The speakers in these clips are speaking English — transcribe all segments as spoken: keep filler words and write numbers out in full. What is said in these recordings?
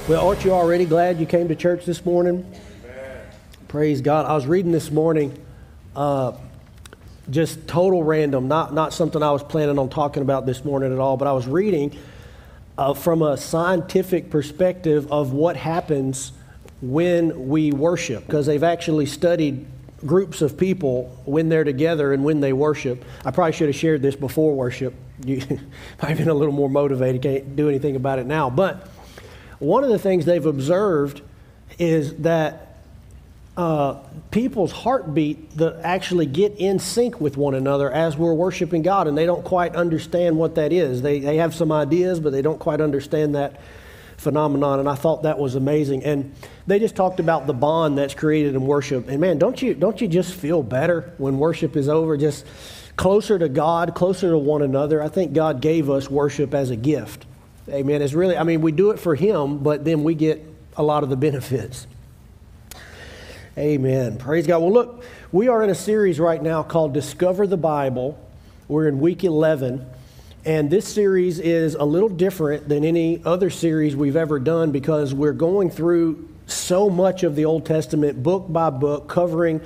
Well, aren't you already glad you came to church this morning? Amen. Praise God. I was reading this morning, uh, just total random, not, not something I was planning on talking about this morning at all, but I was reading uh, from a scientific perspective of what happens when we worship, because they've actually studied groups of people when they're together and when they worship. I probably should have shared this before worship. You might have been a little more motivated, can't do anything about it now, but one of the things they've observed is that uh, people's heartbeat that actually get in sync with one another as we're worshiping God, and they don't quite understand what that is. They they have some ideas, but they don't quite understand that phenomenon, and I thought that was amazing. And they just talked about the bond that's created in worship. And man, don't you don't you just feel better when worship is over? Just closer to God, closer to one another. I think God gave us worship as a gift. Amen. It's really, I mean, we do it for Him, but then we get a lot of the benefits. Amen. Praise God. Well, look, we are in a series right now called Discover the Bible. We're in week eleven, and this series is a little different than any other series we've ever done because we're going through so much of the Old Testament book by book, covering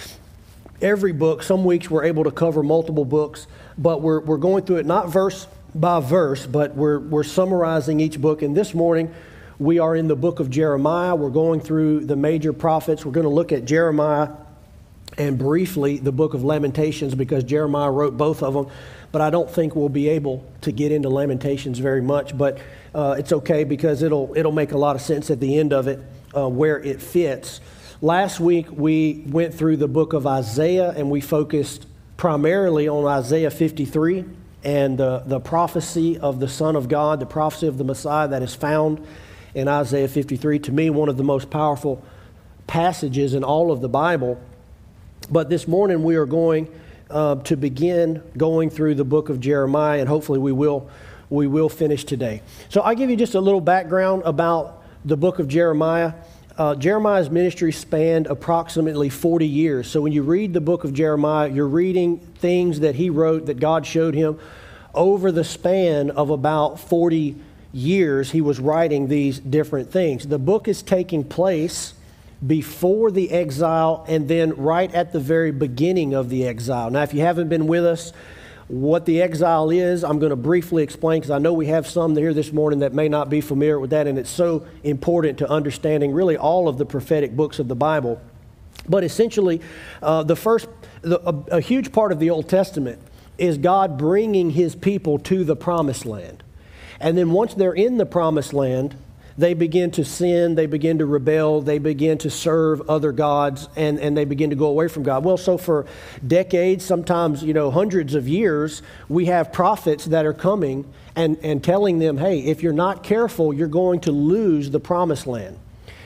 every book. Some weeks we're able to cover multiple books, but we're we're going through it not verse by verse, but we're we're summarizing each book. And this morning, we are in the book of Jeremiah. We're going through the major prophets. We're going to look at Jeremiah and briefly the book of Lamentations because Jeremiah wrote both of them. But I don't think we'll be able to get into Lamentations very much. But uh, it's okay because it'll it'll make a lot of sense at the end of it uh, where it fits. Last week we went through the book of Isaiah and we focused primarily on Isaiah fifty-three. And uh, the prophecy of the Son of God, the prophecy of the Messiah that is found in Isaiah fifty-three, to me, one of the most powerful passages in all of the Bible. But this morning we are going uh, to begin going through the book of Jeremiah, and hopefully we will we will finish today. So I'll give you just a little background about the book of Jeremiah. Uh, Jeremiah's ministry spanned approximately forty years. So when you read the book of Jeremiah, you're reading things that he wrote that God showed him over the span of about forty years. He was writing these different things. The book is taking place before the exile and then right at the very beginning of the exile. Now, if you haven't been with us, what the exile is, I'm going to briefly explain because I know we have some here this morning that may not be familiar with that, and it's so important to understanding really all of the prophetic books of the Bible. But essentially, uh, the first, the, a, a huge part of the Old Testament is God bringing His people to the Promised Land. And then once they're in the Promised Land, they begin to sin, they begin to rebel, they begin to serve other gods, and, and they begin to go away from God. Well, so for decades, sometimes, you know, hundreds of years, we have prophets that are coming and, and telling them, hey, if you're not careful, you're going to lose the Promised Land.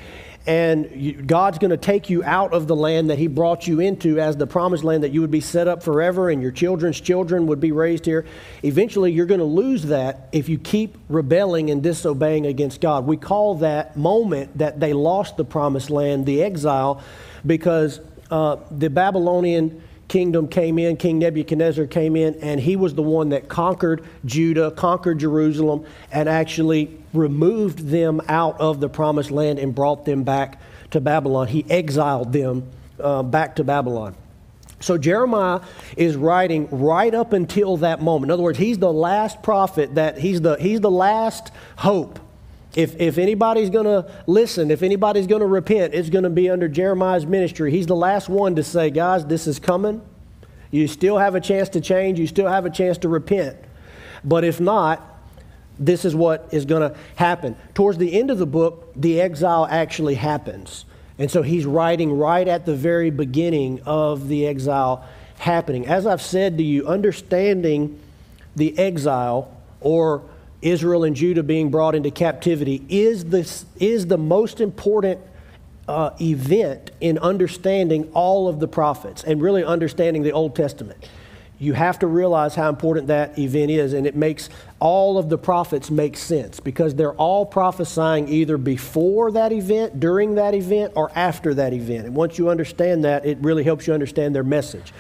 And you, God's going to take you out of the land that He brought you into as the promised land that you would be set up forever and your children's children would be raised here. Eventually, you're going to lose that if you keep rebelling and disobeying against God. We call that moment that they lost the promised land the exile because uh, the Babylonian kingdom came in, King Nebuchadnezzar came in, and he was the one that conquered Judah, conquered Jerusalem, and actually removed them out of the promised land and brought them back to Babylon. He exiled them uh, back to Babylon. So Jeremiah is writing right up until that moment. In other words, he's the last prophet that he's the he's the last hope. If if anybody's going to listen, if anybody's going to repent, it's going to be under Jeremiah's ministry. He's the last one to say, guys, this is coming. You still have a chance to change. You still have a chance to repent. But if not, this is what is going to happen. Towards the end of the book, the exile actually happens. And so he's writing right at the very beginning of the exile happening. As I've said to you, understanding the exile or Israel and Judah being brought into captivity is the, is the most important uh, event in understanding all of the prophets and really understanding the Old Testament. You have to realize how important that event is, and it makes all of the prophets make sense because they're all prophesying either before that event, during that event, or after that event. And once you understand that, it really helps you understand their message.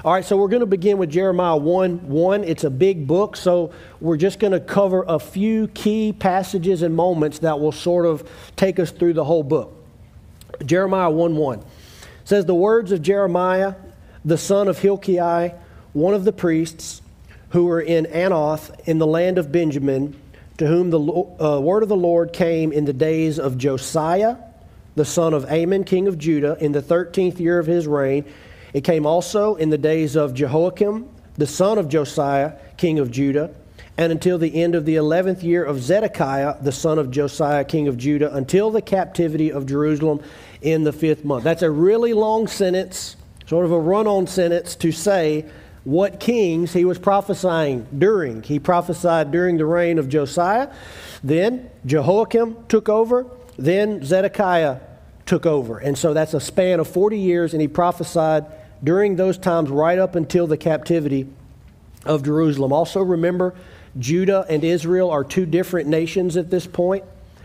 All right, so we're going to begin with Jeremiah one one. It's a big book, so we're just going to cover a few key passages and moments that will sort of take us through the whole book. Jeremiah one one says, "The words of Jeremiah, the son of Hilkiah, one of the priests, who were in Anoth in the land of Benjamin, to whom the uh, word of the Lord came in the days of Josiah, the son of Amon, king of Judah, in the thirteenth year of his reign. It came also in the days of Jehoiakim, the son of Josiah, king of Judah, and until the end of the eleventh year of Zedekiah, the son of Josiah, king of Judah, until the captivity of Jerusalem in the fifth month." That's a really long sentence, sort of a run-on sentence to say what kings he was prophesying during. He prophesied during the reign of Josiah. Then Jehoiakim took over. Then Zedekiah took over. And so that's a span of forty years, and he prophesied during those times right up until the captivity of Jerusalem. Also remember, Judah and Israel are two different nations at this point.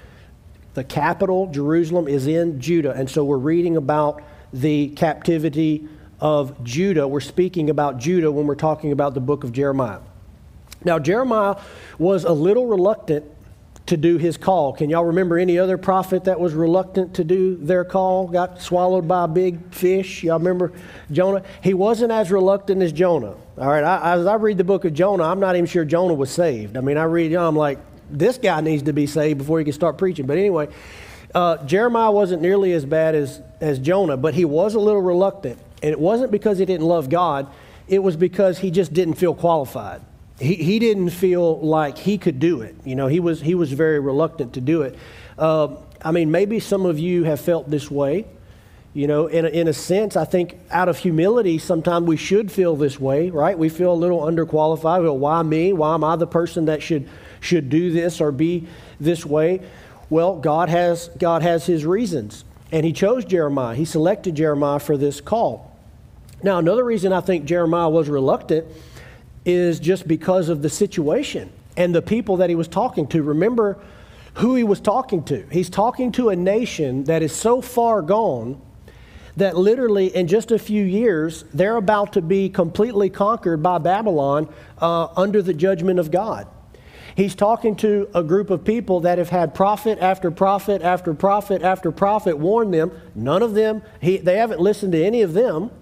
The capital, Jerusalem, is in Judah. And so we're reading about the captivity of Judah. We're speaking about Judah when we're talking about the book of Jeremiah. Now, Jeremiah was a little reluctant to do his call. Can y'all remember any other prophet that was reluctant to do their call, got swallowed by a big fish? Y'all remember Jonah? He wasn't as reluctant as Jonah. All right, I, as I read the book of Jonah, I'm not even sure Jonah was saved. I mean, I read, I'm like, this guy needs to be saved before he can start preaching. But anyway, uh, Jeremiah wasn't nearly as bad as, as Jonah, but he was a little reluctant. And it wasn't because he didn't love God. It was because he just didn't feel qualified. He he didn't feel like he could do it. You know, he was he was very reluctant to do it. Uh, I mean, maybe some of you have felt this way. You know, in a, in a sense, I think out of humility, sometimes we should feel this way, right? We feel a little underqualified. We go, why me? Why am I the person that should should do this or be this way? Well, God has God has His reasons, and He chose Jeremiah. He selected Jeremiah for this call. Now, another reason I think Jeremiah was reluctant is just because of the situation and the people that he was talking to. Remember who he was talking to. He's talking to a nation that is so far gone that literally in just a few years, they're about to be completely conquered by Babylon uh, under the judgment of God. He's talking to a group of people that have had prophet after prophet after prophet after prophet warn them. None of them, he, they haven't listened to any of them.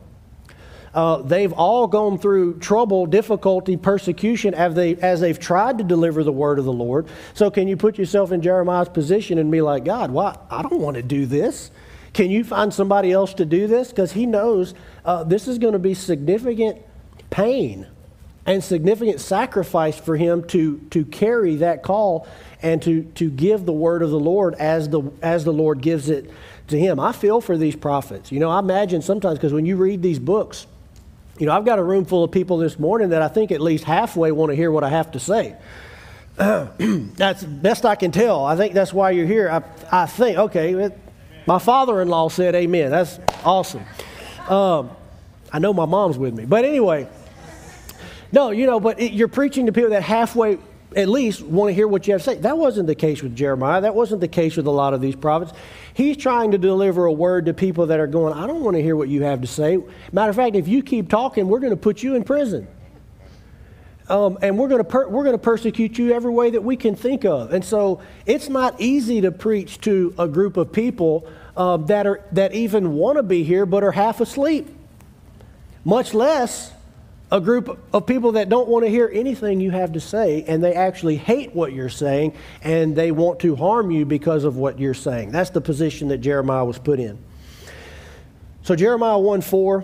Uh, they've all gone through trouble, difficulty, persecution as, they, as they've tried to deliver the word of the Lord. So can you put yourself in Jeremiah's position and be like, God, why? I don't want to do this. Can you find somebody else to do this? Because he knows uh, this is going to be significant pain and significant sacrifice for him to, to carry that call and to, to give the word of the Lord as the, as the Lord gives it to him. I feel for these prophets. You know, I imagine sometimes, because when you read these books, you know, I've got a room full of people this morning that I think at least halfway want to hear what I have to say. Uh, that's best I can tell. I think that's why you're here. I, I think, okay, it, my father-in-law said amen. That's awesome. Um, I know my mom's with me. But anyway, no, you know, but it, you're preaching to people that halfway at least want to hear what you have to say. That wasn't the case with Jeremiah. That wasn't the case with a lot of these prophets. He's trying to deliver a word to people that are going, I don't want to hear what you have to say. Matter of fact, if you keep talking, we're going to put you in prison. Um, and we're going to per- we're going to persecute you every way that we can think of. And so it's not easy to preach to a group of people uh, that are that even want to be here but are half asleep, much less a group of people that don't want to hear anything you have to say, and they actually hate what you're saying, and they want to harm you because of what you're saying. That's the position that Jeremiah was put in. So Jeremiah one four,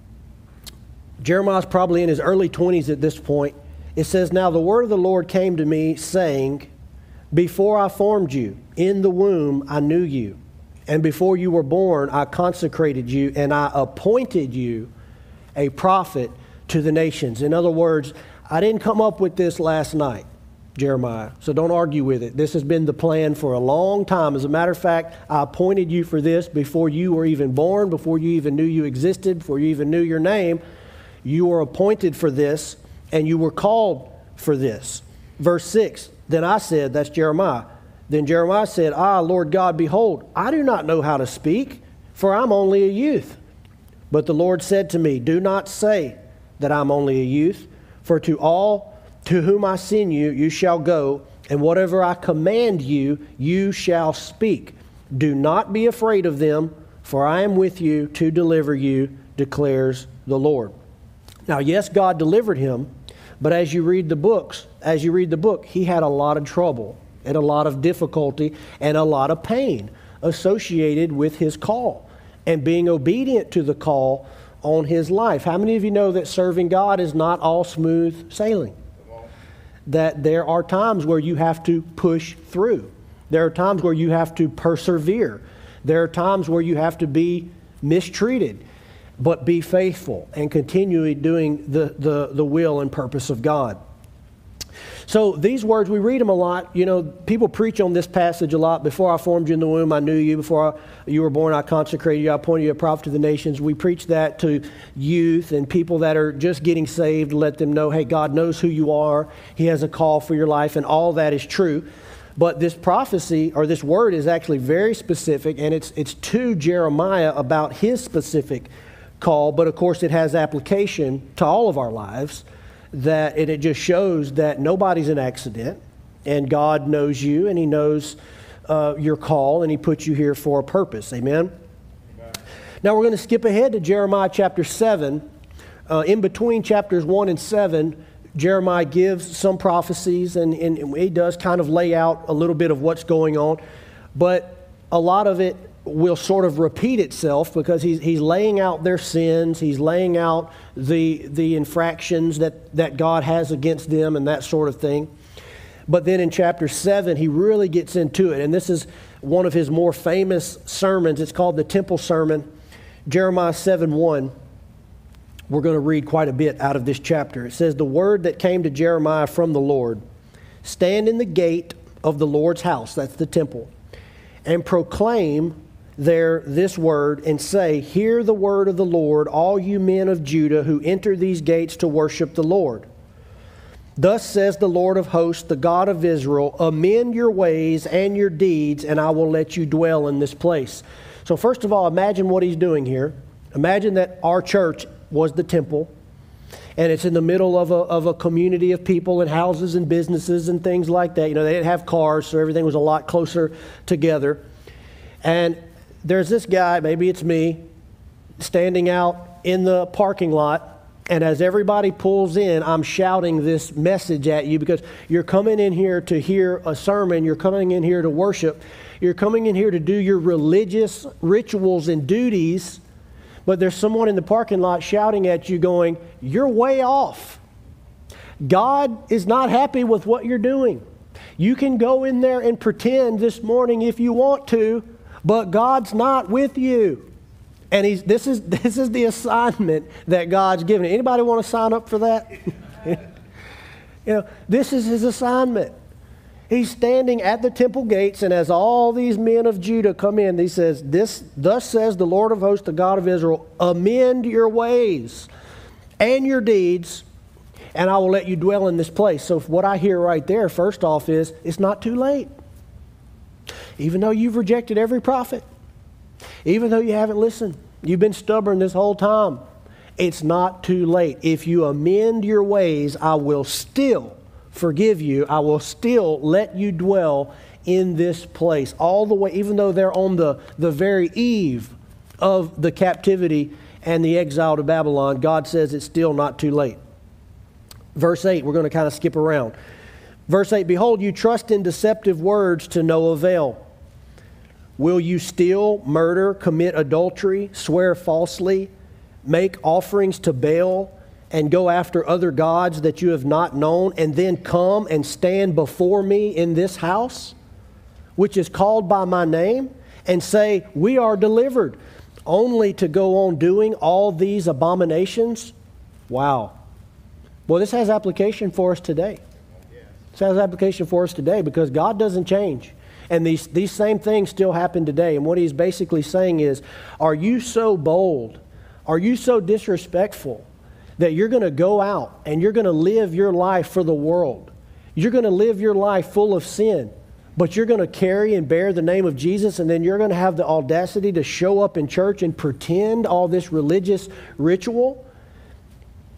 Jeremiah's probably in his early twenties at this point. It says, "Now the word of the Lord came to me, saying, before I formed you in the womb, I knew you. And before you were born, I consecrated you, and I appointed you a prophet to the nations." In other words, I didn't come up with this last night, Jeremiah, so don't argue with it. This has been the plan for a long time. As a matter of fact, I appointed you for this before you were even born, before you even knew you existed, before you even knew your name. You were appointed for this, and you were called for this. Verse six, then I said, that's Jeremiah. Then Jeremiah said, Ah, Lord God, behold, I do not know how to speak, for I'm only a youth. But the Lord said to me, do not say, that I'm only a youth. For to all to whom I send you, you shall go, and whatever I command you, you shall speak. Do not be afraid of them, for I am with you to deliver you, declares the Lord. Now, yes, God delivered him, but as you read the books, as you read the book, he had a lot of trouble and a lot of difficulty and a lot of pain associated with his call and being obedient to the call on his life. How many of you know that serving God is not all smooth sailing? That there are times where you have to push through. There are times where you have to persevere. There are times where you have to be mistreated, but be faithful and continually doing the, the, the will and purpose of God. So these words, we read them a lot. You know, people preach on this passage a lot. Before I formed you in the womb, I knew you. Before I, you were born, I consecrated you. I appointed you a prophet to the nations. We preach that to youth and people that are just getting saved, let them know, hey, God knows who you are. He has a call for your life, and all that is true. But this prophecy, or this word, is actually very specific, and it's it's to Jeremiah about his specific call. But, of course, it has application to all of our lives. That and it just shows that nobody's an accident, and God knows you, and He knows uh, your call, and He put you here for a purpose. Amen? Amen. Now we're going to skip ahead to Jeremiah chapter seven. Uh, in between chapters one and seven, Jeremiah gives some prophecies, and, and he does kind of lay out a little bit of what's going on, but a lot of it will sort of repeat itself because he's he's laying out their sins, he's laying out the the infractions that, that God has against them and that sort of thing. But then in chapter seven, he really gets into it, and this is one of his more famous sermons. It's called the Temple Sermon, Jeremiah seven one. We're going to read quite a bit out of this chapter. It says, "The word that came to Jeremiah from the Lord, stand in the gate of the Lord's house," that's the temple, "and proclaim there this word, and say, hear the word of the Lord, all you men of Judah who enter these gates to worship the Lord. Thus says the Lord of hosts, the God of Israel, amend your ways and your deeds, and I will let you dwell in this place." So first of all, imagine what he's doing here. Imagine that our church was the temple, and it's in the middle of a, of a community of people and houses and businesses and things like that. You know, they didn't have cars, so everything was a lot closer together. And there's this guy, maybe it's me, standing out in the parking lot, and as everybody pulls in, I'm shouting this message at you because you're coming in here to hear a sermon, you're coming in here to worship, you're coming in here to do your religious rituals and duties, but there's someone in the parking lot shouting at you going, you're way off. God is not happy with what you're doing. You can go in there and pretend this morning if you want to, but God's not with you. And he's this is this is the assignment that God's given. Anybody want to sign up for that? You know, this is his assignment. He's standing at the temple gates, and as all these men of Judah come in, he says, "This thus says the Lord of hosts, the God of Israel, amend your ways and your deeds, and I will let you dwell in this place." So what I hear right there, first off, is it's not too late. Even though you've rejected every prophet, even though you haven't listened, you've been stubborn this whole time, it's not too late. If you amend your ways, I will still forgive you. I will still let you dwell in this place all the way, even though they're on the, the very eve of the captivity and the exile to Babylon. God says it's still not too late. Verse eight, we're going to kind of skip around. Verse eight, "Behold, you trust in deceptive words to no avail. Will you steal, murder, commit adultery, swear falsely, make offerings to Baal, and go after other gods that you have not known, and then come and stand before me in this house, which is called by my name, and say, we are delivered, only to go on doing all these abominations?" Wow. Well, this has application for us today. This has application for us today because God doesn't change. And these, these same things still happen today. And what he's basically saying is, are you so bold? Are you so disrespectful that you're going to go out and you're going to live your life for the world? You're going to live your life full of sin, but you're going to carry and bear the name of Jesus, and then you're going to have the audacity to show up in church and pretend all this religious ritual?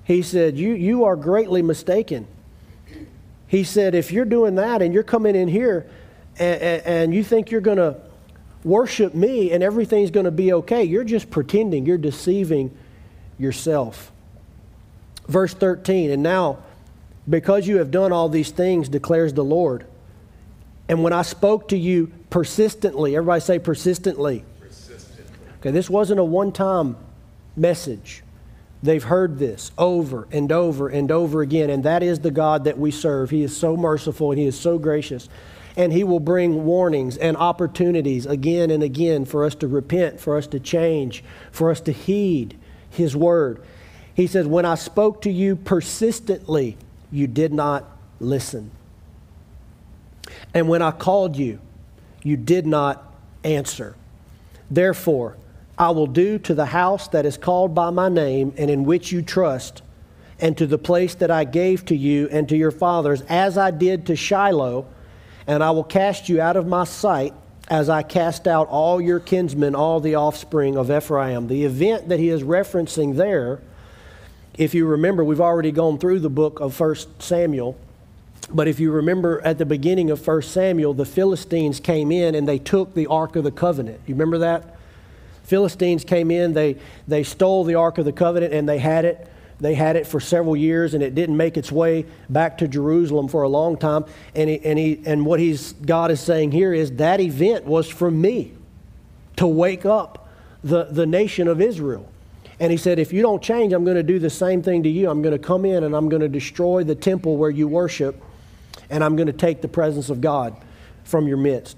He said, you, you are greatly mistaken. He said, if you're doing that and you're coming in here and, and, and you think you're going to worship me and everything's going to be okay, you're just pretending. You're deceiving yourself. Verse thirteen, and now, because you have done all these things, declares the Lord, and when I spoke to you persistently, everybody say persistently. Persistently. Okay, this wasn't a one-time message. They've heard this over and over and over again, and that is the God that we serve. He is so merciful and He is so gracious, and He will bring warnings and opportunities again and again for us to repent, for us to change, for us to heed His word. He says, when I spoke to you persistently, you did not listen. And when I called you, you did not answer. Therefore, I will do to the house that is called by my name and in which you trust, and to the place that I gave to you and to your fathers, as I did to Shiloh, and I will cast you out of my sight, as I cast out all your kinsmen, all the offspring of Ephraim. The event that he is referencing there, if you remember, we've already gone through the book of First Samuel, but if you remember at the beginning of First Samuel, the Philistines came in and they took the Ark of the Covenant. You remember that? Philistines came in, they, they stole the Ark of the Covenant, and they had it. They had it for several years, and it didn't make its way back to Jerusalem for a long time. And he, and he, and what he's God is saying here is that event was from me to wake up the, the nation of Israel. And he said, if you don't change, I'm going to do the same thing to you. I'm going to come in and I'm going to destroy the temple where you worship, and I'm going to take the presence of God from your midst.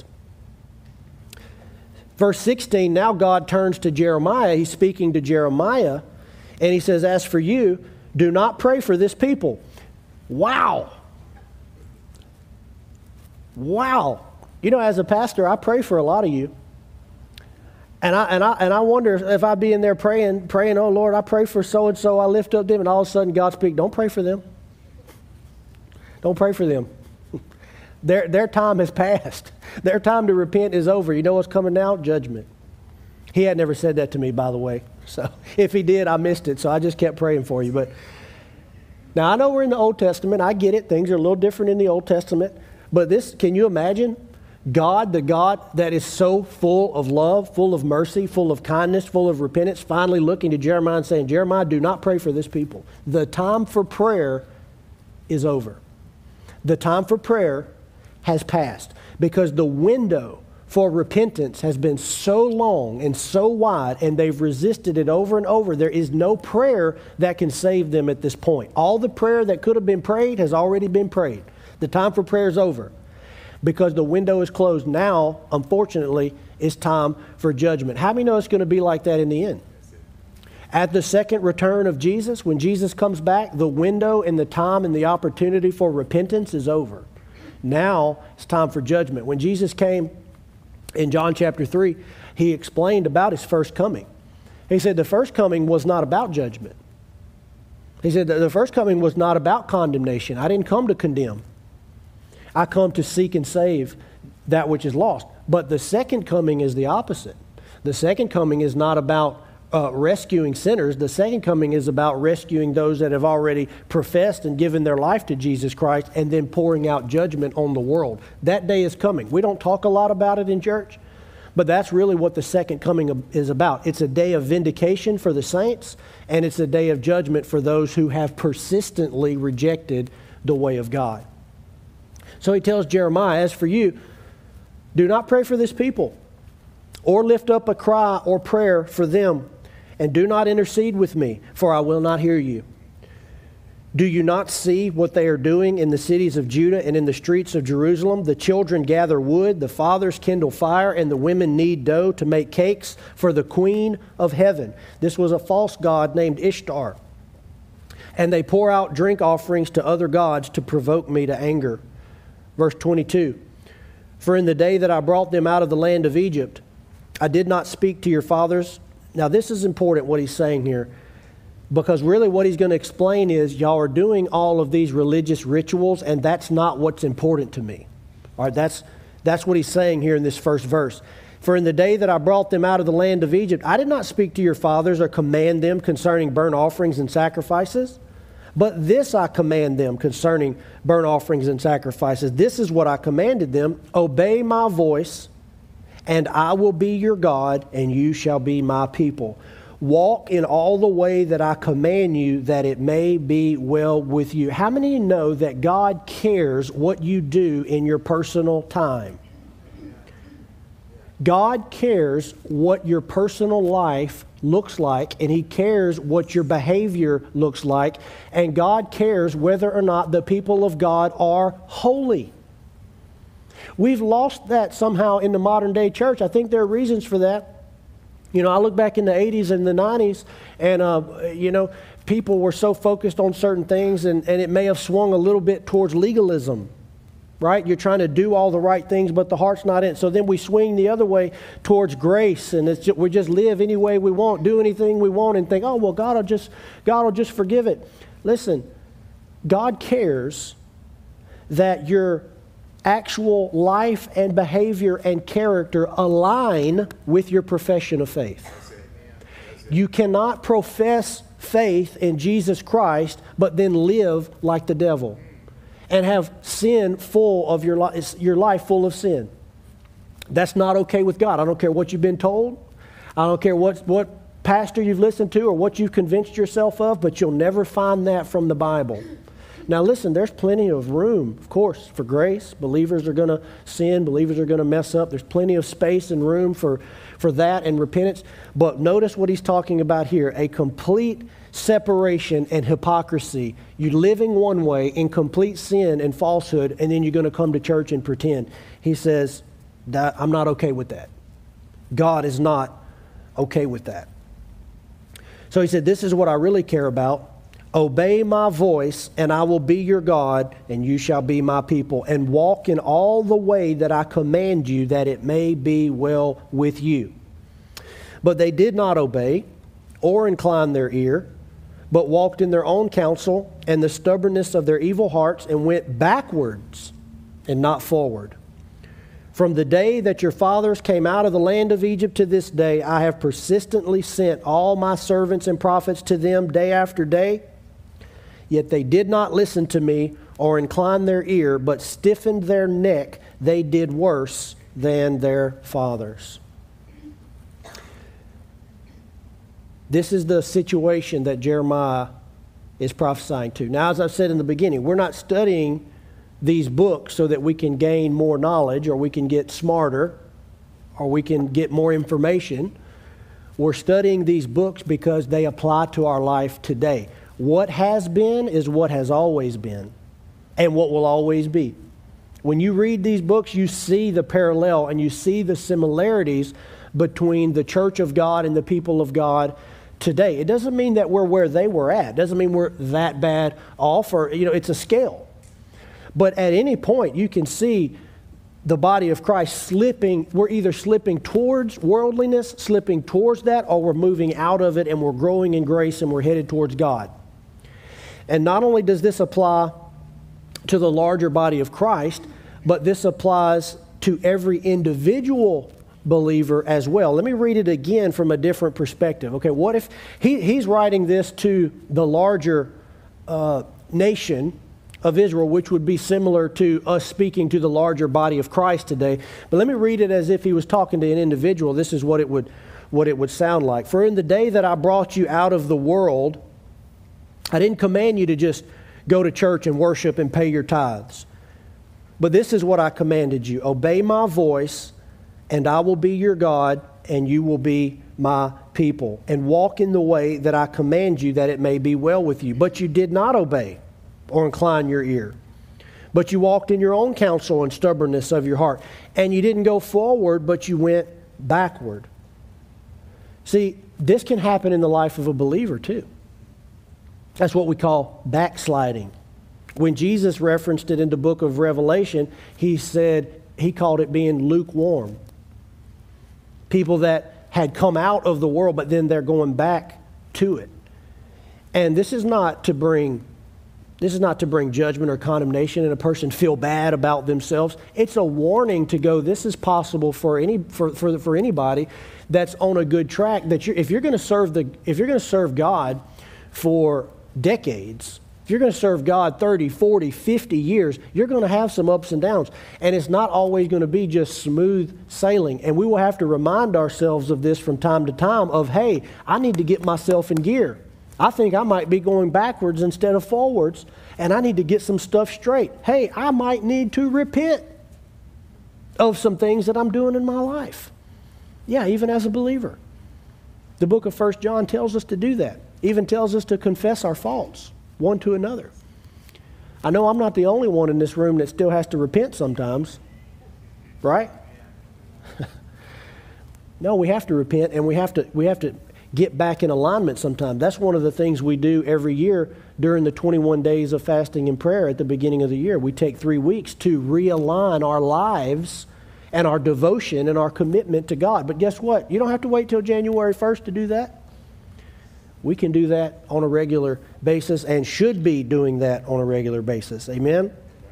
Verse sixteen, now God turns to Jeremiah. He's speaking to Jeremiah, and he says, as for you, do not pray for this people. Wow. Wow. You know, as a pastor, I pray for a lot of you. And I and I and I wonder if I'd be in there praying, praying, oh Lord, I pray for so and so, I lift up them, and all of a sudden God speaks, don't pray for them. Don't pray for them. Their their time has passed. Their time to repent is over. You know what's coming now? Judgment. He had never said that to me, by the way. So if he did, I missed it. So I just kept praying for you. But now I know we're in the Old Testament. I get it. Things are a little different in the Old Testament. But this, can you imagine? God, the God that is so full of love, full of mercy, full of kindness, full of repentance, finally looking to Jeremiah and saying, Jeremiah, do not pray for this people. The time for prayer is over. The time for prayer has passed, because the window for repentance has been so long and so wide, and they've resisted it over and over. There is no prayer that can save them at this point. All the prayer that could have been prayed has already been prayed. The time for prayer is over, because the window is closed. Now, unfortunately, it's time for judgment. How many know it's going to be like that in the end? At the second return of Jesus, when Jesus comes back, the window and the time and the opportunity for repentance is over. Now it's time for judgment. When Jesus came in John chapter three, he explained about his first coming. He said the first coming was not about judgment. He said that the first coming was not about condemnation. I didn't come to condemn. I come to seek and save that which is lost. But the second coming is the opposite. The second coming is not about uh, rescuing sinners. The second coming is about rescuing those that have already professed and given their life to Jesus Christ, and then pouring out judgment on the world. That day is coming. We don't talk a lot about it in church, but that's really what the second coming is about. It's a day of vindication for the saints, and it's a day of judgment for those who have persistently rejected the way of God. So he tells Jeremiah, as for you, do not pray for this people, or lift up a cry or prayer for them, and do not intercede with me, for I will not hear you. Do you not see what they are doing in the cities of Judah and in the streets of Jerusalem? The children gather wood, the fathers kindle fire, and the women knead dough to make cakes for the queen of heaven. This was a false god named Ishtar. And they pour out drink offerings to other gods to provoke me to anger. Verse twenty-two, for in the day that I brought them out of the land of Egypt, I did not speak to your fathers. Now this is important what he's saying here, because really what he's going to explain is y'all are doing all of these religious rituals, and that's not what's important to me. All right, that's, that's what he's saying here in this first verse. For in the day that I brought them out of the land of Egypt, I did not speak to your fathers or command them concerning burnt offerings and sacrifices. But this I command them concerning burnt offerings and sacrifices. This is what I commanded them. Obey my voice, and I will be your God, and you shall be my people. Walk in all the way that I command you, that it may be well with you. How many of you know that God cares what you do in your personal time? God cares what your personal life looks like, and He cares what your behavior looks like, and God cares whether or not the people of God are holy. We've lost that somehow in the modern day church. I think there are reasons for that. You know, I look back in the eighties and the nineties, and, uh, you know, people were so focused on certain things, and, and it may have swung a little bit towards legalism. Right? You're trying to do all the right things, but the heart's not in it. So then we swing the other way towards grace, and it's just, we just live any way we want, do anything we want, and think, oh, well, God will just, God will just forgive it. Listen, God cares that your actual life and behavior and character align with your profession of faith. You cannot profess faith in Jesus Christ, but then live like the devil and have sin full of your life, your life full of sin. That's not okay with God. I don't care what you've been told. I don't care what, what pastor you've listened to or what you've convinced yourself of, but you'll never find that from the Bible. Now listen, there's plenty of room, of course, for grace. Believers are going to sin. Believers are going to mess up. There's plenty of space and room for, for that and repentance. But notice what he's talking about here, a complete separation and hypocrisy. You're living one way in complete sin and falsehood, and then you're going to come to church and pretend. He says, that, I'm not okay with that. God is not okay with that. So he said, this is what I really care about. Obey my voice, and I will be your God, and you shall be my people. And walk in all the way that I command you, that it may be well with you. But they did not obey or incline their ear, but walked in their own counsel and the stubbornness of their evil hearts, and went backwards and not forward. From the day that your fathers came out of the land of Egypt to this day, I have persistently sent all my servants and prophets to them day after day. Yet they did not listen to me or incline their ear, but stiffened their neck. They did worse than their fathers. This is the situation that Jeremiah is prophesying to. Now, as I said in the beginning, we're not studying these books so that we can gain more knowledge or we can get smarter or we can get more information. We're studying these books because they apply to our life today. What has been is what has always been and what will always be. When you read these books, you see the parallel and you see the similarities between the church of God and the people of God today. It doesn't mean that we're where they were at. It doesn't mean we're that bad off, or, you know, it's a scale. But at any point, you can see the body of Christ slipping. We're either slipping towards worldliness, slipping towards that, or we're moving out of it and we're growing in grace and we're headed towards God. And not only does this apply to the larger body of Christ, but this applies to every individual believer as well. Let me read it again from a different perspective. Okay, what if he, he's writing this to the larger uh, nation of Israel, which would be similar to us speaking to the larger body of Christ today. But let me read it as if he was talking to an individual. This is what it would, what it would sound like. For in the day that I brought you out of the world, I didn't command you to just go to church and worship and pay your tithes. But this is what I commanded you. Obey my voice, and I will be your God, and you will be my people. And walk in the way that I command you, that it may be well with you. But you did not obey or incline your ear. But you walked in your own counsel and stubbornness of your heart. And you didn't go forward, but you went backward. See, this can happen in the life of a believer too. That's what we call backsliding. When Jesus referenced it in the book of Revelation, he said, he called it being lukewarm. People that had come out of the world, but then they're going back to it. And this is not to bring This is not to bring judgment or condemnation and a person feel bad about themselves. It's a warning to go, this is possible for any for, for, for anybody that's on a good track. That you're, if you're going to serve the if you're going to serve God for decades, If you're going to serve God thirty, forty, fifty years, you're going to have some ups and downs. And it's not always going to be just smooth sailing. And we will have to remind ourselves of this from time to time of, hey, I need to get myself in gear. I think I might be going backwards instead of forwards, and I need to get some stuff straight. Hey, I might need to repent of some things that I'm doing in my life. Yeah, even as a believer. The book of First John tells us to do that. Even tells us to confess our faults one to another. I know I'm not the only one in this room that still has to repent sometimes, right? No, we have to repent, and we have to we have to get back in alignment sometimes. That's one of the things we do every year during the twenty-one days of fasting and prayer at the beginning of the year. We take three weeks to realign our lives and our devotion and our commitment to God. But guess what? You don't have to wait till January first to do that. We can do that on a regular basis and should be doing that on a regular basis. Amen?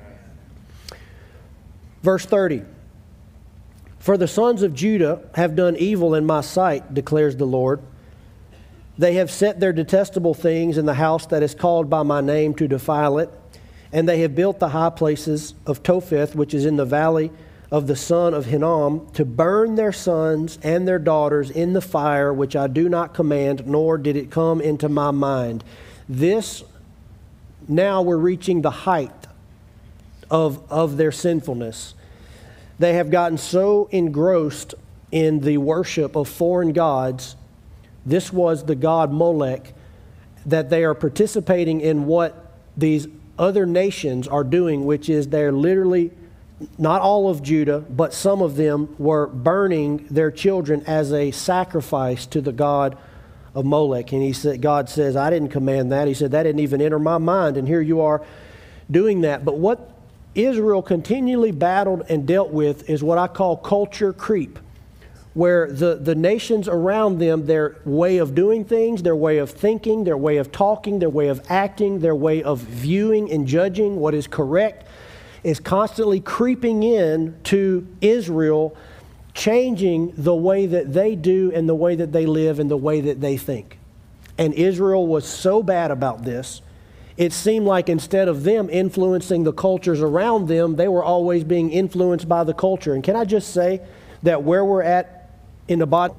Verse thirty. For the sons of Judah have done evil in my sight, declares the Lord. They have set their detestable things in the house that is called by my name to defile it. And they have built the high places of Topheth, which is in the valley of the son of Hinnom, to burn their sons and their daughters in the fire, which I do not command, nor did it come into my mind. This, now we're reaching the height of, of their sinfulness. They have gotten so engrossed in the worship of foreign gods. This was the god Molech, that they are participating in what these other nations are doing, which is they're literally, not all of Judah, but some of them were burning their children as a sacrifice to the god of Molech. And he said, God says, I didn't command that. He said, that didn't even enter my mind. And here you are doing that. But what Israel continually battled and dealt with is what I call culture creep, where the, the nations around them, their way of doing things, their way of thinking, their way of talking, their way of acting, their way of viewing and judging what is correct, is constantly creeping in to Israel, changing the way that they do and the way that they live and the way that they think. And Israel was so bad about this, it seemed like instead of them influencing the cultures around them, they were always being influenced by the culture. And can I just say that where we're at in the body,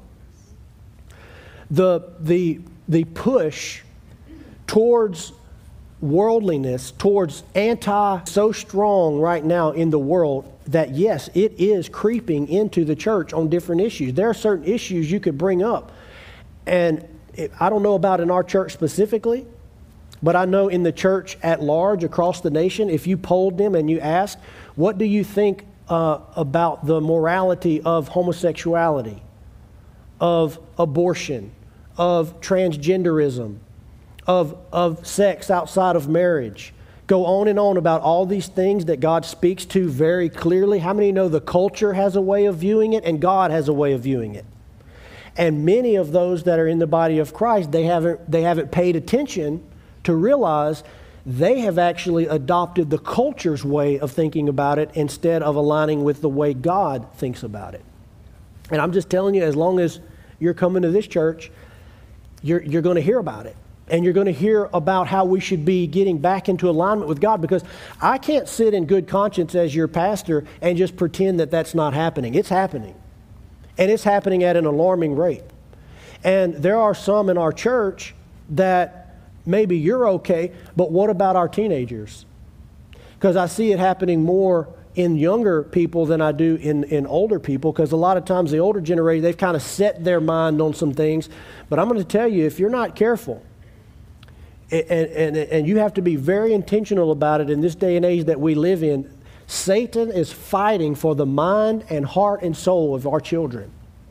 the, the, the push towards worldliness, towards anti, so strong right now in the world that yes, it is creeping into the church on different issues. There are certain issues you could bring up. And it, I don't know about in our church specifically, but I know in the church at large across the nation, if you polled them and you asked, what do you think uh, about the morality of homosexuality, of abortion, of transgenderism, of, of sex outside of marriage? Go on and on about all these things that God speaks to very clearly. How many know the culture has a way of viewing it and God has a way of viewing it? And many of those that are in the body of Christ, they haven't, they haven't paid attention to realize they have actually adopted the culture's way of thinking about it instead of aligning with the way God thinks about it. And I'm just telling you, as long as you're coming to this church, you're, you're going to hear about it. And you're going to hear about how we should be getting back into alignment with God, because I can't sit in good conscience as your pastor and just pretend that that's not happening. It's happening. And it's happening at an alarming rate. And there are some in our church that maybe you're okay, but what about our teenagers? Because I see it happening more in younger people than I do in, in older people, because a lot of times the older generation, they've kind of set their mind on some things. But I'm going to tell you, if you're not careful, And, and, and you have to be very intentional about it in this day and age that we live in. Satan is fighting for the mind and heart and soul of our children.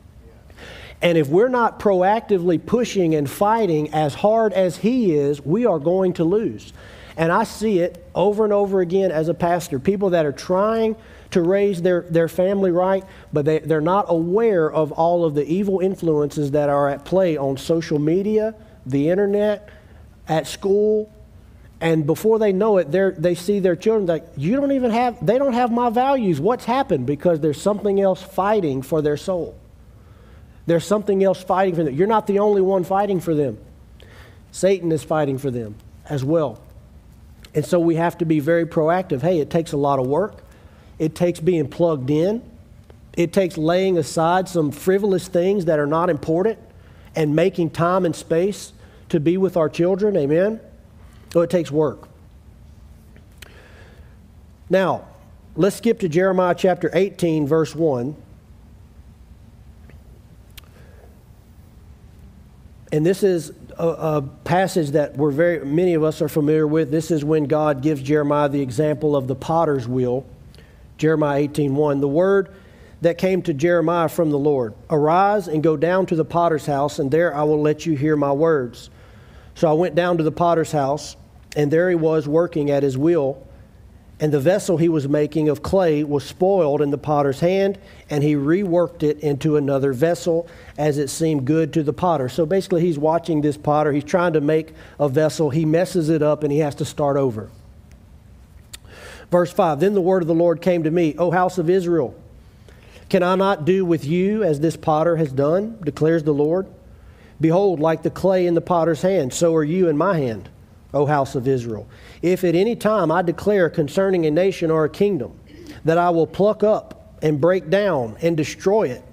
And if we're not proactively pushing and fighting as hard as he is, we are going to lose. And I see it over and over again as a pastor. People that are trying to raise their, their family right, but they, they're not aware of all of the evil influences that are at play on social media, the internet, at school, and before they know it, they they see their children like, you don't even have, they don't have my values. What's happened? Because there's something else fighting for their soul. There's something else fighting for them. You're not the only one fighting for them. Satan is fighting for them as well. And so we have to be very proactive. Hey, it takes a lot of work. It takes being plugged in. It takes laying aside some frivolous things that are not important and making time and space to be with our children. Amen? So it takes work. Now, let's skip to Jeremiah chapter eighteen, verse one. And this is a, a passage that we're very many of us are familiar with. This is when God gives Jeremiah the example of the potter's wheel. Jeremiah eighteen one. The word that came to Jeremiah from the Lord. Arise and go down to the potter's house, and there I will let you hear my words. So I went down to the potter's house, and there he was working at his wheel. And the vessel he was making of clay was spoiled in the potter's hand, and he reworked it into another vessel as it seemed good to the potter. So basically he's watching this potter. He's trying to make a vessel. He messes it up, and he has to start over. Verse five, then the word of the Lord came to me, O house of Israel, can I not do with you as this potter has done, declares the Lord? Behold, like the clay in the potter's hand, so are you in my hand, O house of Israel. If at any time I declare concerning a nation or a kingdom that I will pluck up and break down and destroy it,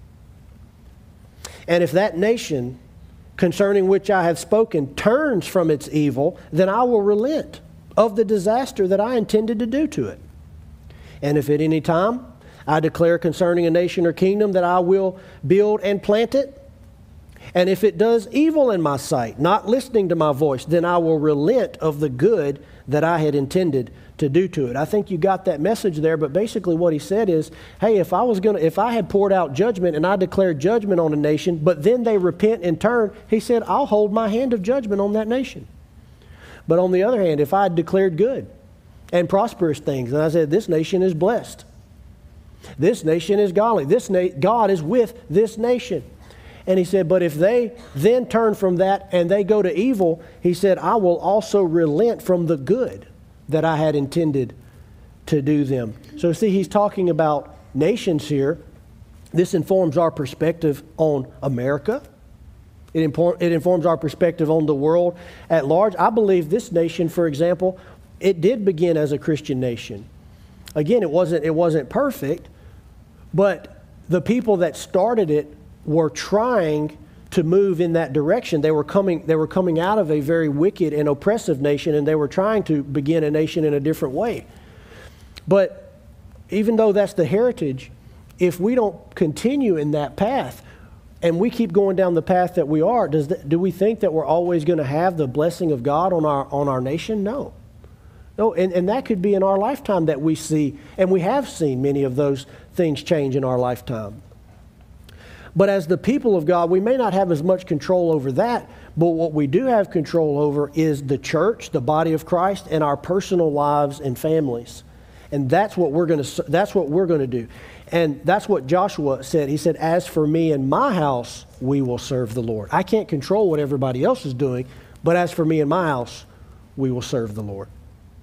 and if that nation concerning which I have spoken turns from its evil, then I will relent of the disaster that I intended to do to it. And if at any time I declare concerning a nation or kingdom that I will build and plant it, and if it does evil in my sight, not listening to my voice, then I will relent of the good that I had intended to do to it. I think you got that message there, but basically what he said is, hey, if I was going to, if I had poured out judgment and I declared judgment on a nation, but then they repent and turn, he said, I'll hold my hand of judgment on that nation. But on the other hand, if I had declared good and prosperous things, and I said, this nation is blessed, this nation is godly, this na- God is with this nation. And he said, but if they then turn from that and they go to evil, he said, I will also relent from the good that I had intended to do them. So see, he's talking about nations here. This informs our perspective on America. It, impor- it informs our perspective on the world at large. I believe this nation, for example, it did begin as a Christian nation. Again, it wasn't, it wasn't perfect, but the people that started it were trying to move in that direction. They were coming, they were coming out of a very wicked and oppressive nation, and they were trying to begin a nation in a different way. But even though that's the heritage, if we don't continue in that path, and we keep going down the path that we are, does that, do we think that we're always going to have the blessing of God on our on our nation? No. No, and, and that could be in our lifetime that we see, and we have seen many of those things change in our lifetime. But as the people of God, we may not have as much control over that, but what we do have control over is the church, the body of Christ, and our personal lives and families. And that's what we're going to that's what we're going to do. And that's what Joshua said. He said, as for me and my house, we will serve the Lord. I can't control what everybody else is doing, but as for me and my house, we will serve the Lord.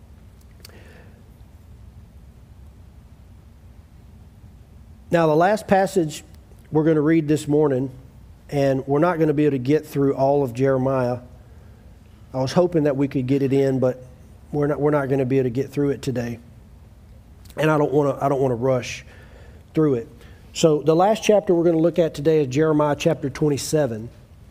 Now, the last passage we're going to read this morning, and we're not going to be able to get through all of Jeremiah. I was hoping that we could get it in, but we're not we're not going to be able to get through it today. And I don't want to I don't want to rush through it. So the last chapter we're going to look at today is Jeremiah chapter twenty-seven.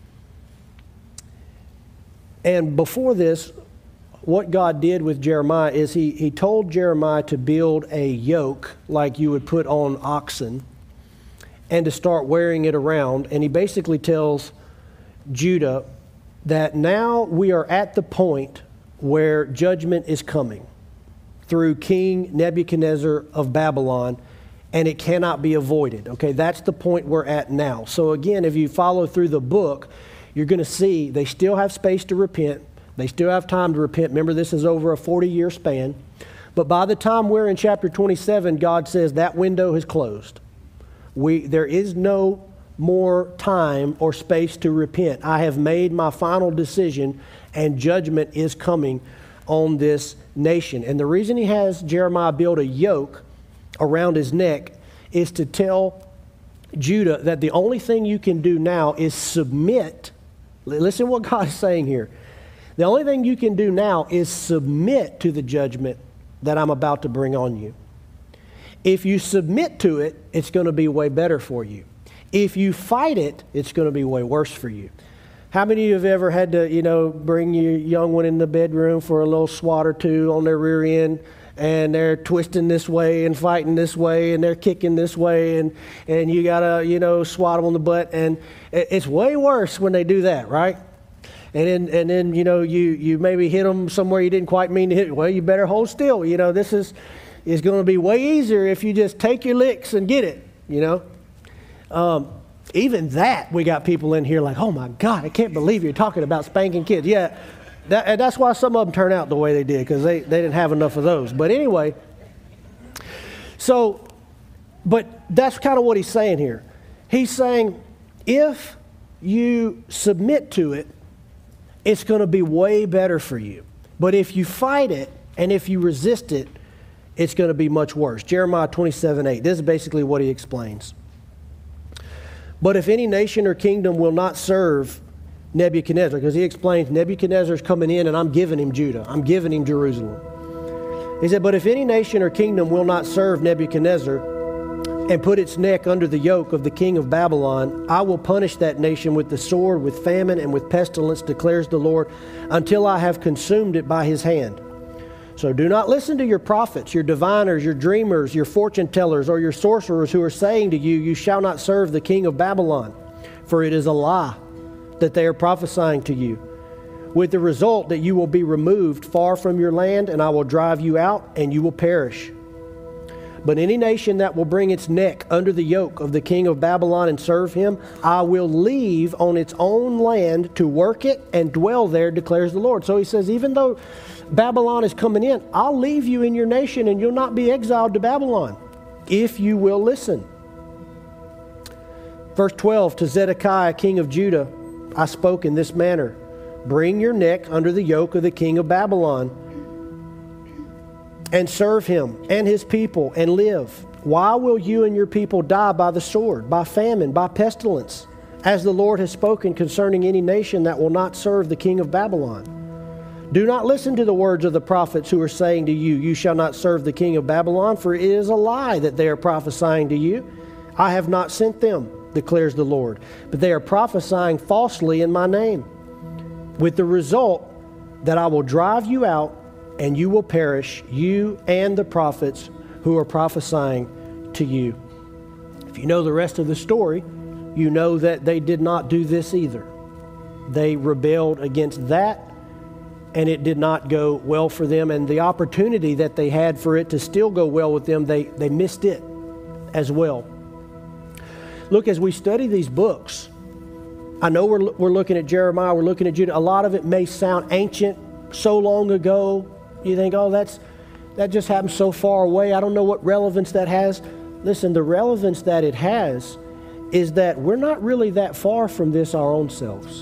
And before this, what God did with Jeremiah is he, he told Jeremiah to build a yoke like you would put on oxen and to start wearing it around. And he basically tells Judah that now we are at the point where judgment is coming through King Nebuchadnezzar of Babylon, and it cannot be avoided. Okay, that's the point we're at now. So again, if you follow through the book, you're going to see they still have space to repent. They still have time to repent. Remember, this is over a forty-year span. But by the time we're in chapter twenty-seven, God says that window is closed. We, there is no more time or space to repent. I have made my final decision, and judgment is coming on this nation. And the reason he has Jeremiah build a yoke around his neck is to tell Judah that the only thing you can do now is submit. Listen to what God is saying here. The only thing you can do now is submit to the judgment that I'm about to bring on you. If you submit to it, it's going to be way better for you. If you fight it, it's going to be way worse for you. How many of you have ever had to, you know, bring your young one in the bedroom for a little swat or two on their rear end, and they're twisting this way and fighting this way and they're kicking this way, and, and you got to, you know, swat them on the butt, and it's way worse when they do that, right? And then, and then you know, you, you maybe hit them somewhere you didn't quite mean to hit. Well, you better hold still. You know, this is, is going to be way easier if you just take your licks and get it, you know. Um, even that, we got people in here like, oh my God, I can't believe you're talking about spanking kids. Yeah, that, and that's why some of them turn out the way they did, because they, they didn't have enough of those. But anyway, so, but that's kind of what he's saying here. He's saying if you submit to it, it's going to be way better for you. But if you fight it and if you resist it, it's going to be much worse. Jeremiah twenty-seven eight. This is basically what he explains. But if any nation or kingdom will not serve Nebuchadnezzar, because he explains Nebuchadnezzar's coming in and I'm giving him Judah. I'm giving him Jerusalem. He said, but if any nation or kingdom will not serve Nebuchadnezzar and put its neck under the yoke of the king of Babylon, I will punish that nation with the sword, with famine, and with pestilence, declares the Lord, until I have consumed it by his hand. So do not listen to your prophets, your diviners, your dreamers, your fortune tellers, or your sorcerers who are saying to you, you shall not serve the king of Babylon, for it is a lie that they are prophesying to you, with the result that you will be removed far from your land, and I will drive you out, and you will perish. But any nation that will bring its neck under the yoke of the king of Babylon and serve him, I will leave on its own land to work it and dwell there, declares the Lord. So he says, even though Babylon is coming in, I'll leave you in your nation and you'll not be exiled to Babylon if you will listen. Verse twelve, to Zedekiah, king of Judah, I spoke in this manner, bring your neck under the yoke of the king of Babylon and serve him and his people and live. Why will you and your people die by the sword, by famine, by pestilence, as the Lord has spoken concerning any nation that will not serve the king of Babylon? Do not listen to the words of the prophets who are saying to you, you shall not serve the king of Babylon, for it is a lie that they are prophesying to you. I have not sent them, declares the Lord, but they are prophesying falsely in my name, with the result that I will drive you out and you will perish, you and the prophets who are prophesying to you. If you know the rest of the story, you know that they did not do this either. They rebelled against that, and it did not go well for them. And the opportunity that they had for it to still go well with them, they, they missed it as well. Look, as we study these books, I know we're, we're looking at Jeremiah, we're looking at Judah. A lot of it may sound ancient, so long ago. You think, oh, that's that just happened so far away. I don't know what relevance that has. Listen, the relevance that it has is that we're not really that far from this our own selves.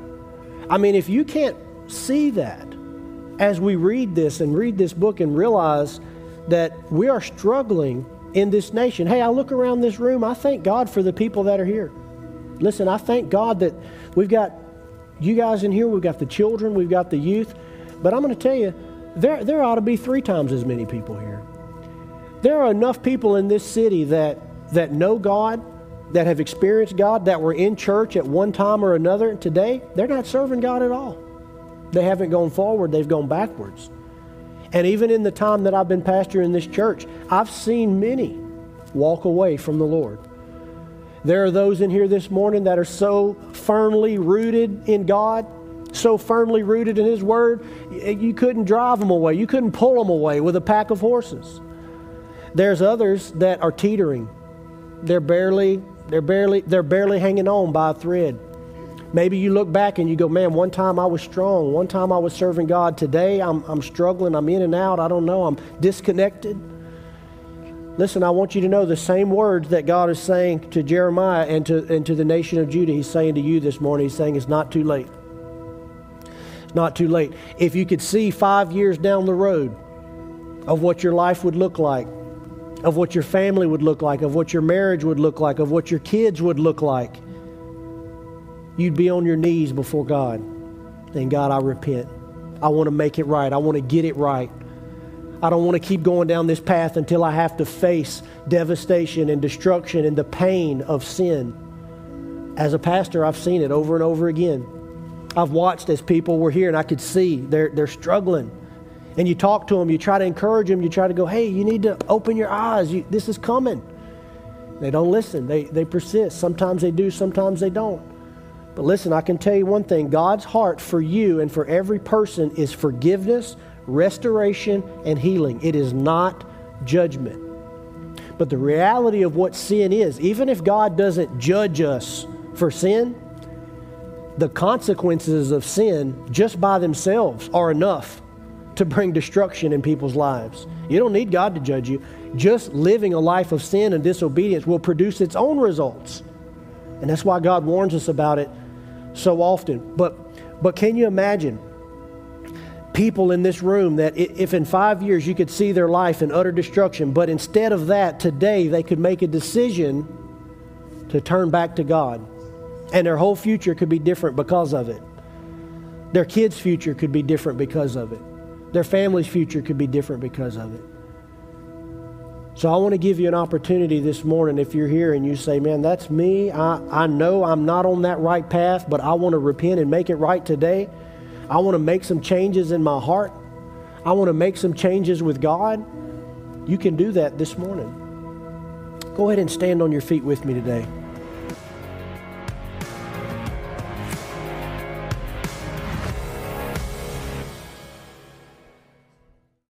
I mean, if you can't see that as we read this and read this book and realize that we are struggling in this nation. Hey, I look around this room, I thank God for the people that are here. Listen, I thank God that we've got you guys in here, we've got the children, we've got the youth, but I'm going to tell you, There, there ought to be three times as many people here. There are enough people in this city that, that know God, that have experienced God, that were in church at one time or another. Today, they're not serving God at all. They haven't gone forward, they've gone backwards. And even in the time that I've been pastor in this church, I've seen many walk away from the Lord. There are those in here this morning that are so firmly rooted in God, so firmly rooted in His Word, you couldn't drive them away. You couldn't pull them away with a pack of horses. There's others that are teetering. They're barely, they're barely, they're barely hanging on by a thread. Maybe you look back and you go, man, one time I was strong. One time I was serving God. Today I'm, I'm struggling. I'm in and out. I don't know. I'm disconnected. Listen, I want you to know the same words that God is saying to Jeremiah and to, and to the nation of Judah, He's saying to you this morning. He's saying it's not too late. Not too late. If you could see five years down the road of what your life would look like, of what your family would look like, of what your marriage would look like, of what your kids would look like, you'd be on your knees before God. And God, I repent. I want to make it right. I want to get it right. I don't want to keep going down this path until I have to face devastation and destruction and the pain of sin. As a pastor, I've seen it over and over again. I've watched as people were here and I could see they're, they're struggling. And you talk to them, you try to encourage them, you try to go, hey, you need to open your eyes. You, this is coming. They don't listen. They, they persist. Sometimes they do, sometimes they don't. But listen, I can tell you one thing. God's heart for you and for every person is forgiveness, restoration, and healing. It is not judgment. But the reality of what sin is, even if God doesn't judge us for sin, the consequences of sin just by themselves are enough to bring destruction in people's lives. You don't need God to judge you. Just living a life of sin and disobedience will produce its own results. And that's why God warns us about it so often. But, but can you imagine people in this room that if in five years you could see their life in utter destruction, but instead of that, today they could make a decision to turn back to God. And their whole future could be different because of it. Their kids' future could be different because of it. Their family's future could be different because of it. So I want to give you an opportunity this morning if you're here and you say, man, that's me. I, I know I'm not on that right path, but I want to repent and make it right today. I want to make some changes in my heart. I want to make some changes with God. You can do that this morning. Go ahead and stand on your feet with me today.